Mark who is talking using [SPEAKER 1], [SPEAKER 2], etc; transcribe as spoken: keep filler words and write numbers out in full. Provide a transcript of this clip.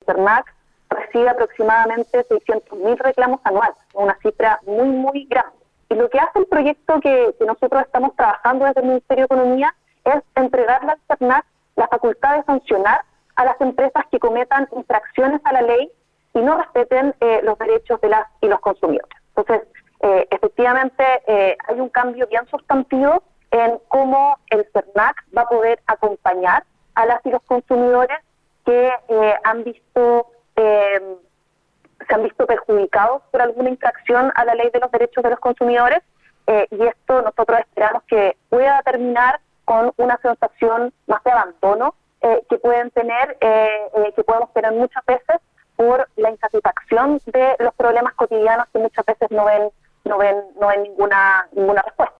[SPEAKER 1] CERNAC recibe aproximadamente seiscientos mil reclamos anuales, una cifra muy, muy grande. Y lo que hace el proyecto que, que nosotros estamos trabajando desde el Ministerio de Economía es entregarle al CERNAC la facultad de sancionar a las empresas que cometan infracciones a la ley y no respeten eh, los derechos de las y los consumidores. Entonces, eh, efectivamente, eh, hay un cambio bien sustantivo en cómo el CERNAC va a poder acompañar a las y los consumidores que eh, han visto eh, se han visto perjudicados por alguna infracción a la ley de los derechos de los consumidores, eh, y esto nosotros esperamos que pueda terminar con una sensación más de abandono eh, que pueden tener, eh, eh, que podemos tener muchas veces por la insatisfacción de los problemas cotidianos que muchas veces no ven, no ven, no ven ninguna, ninguna respuesta.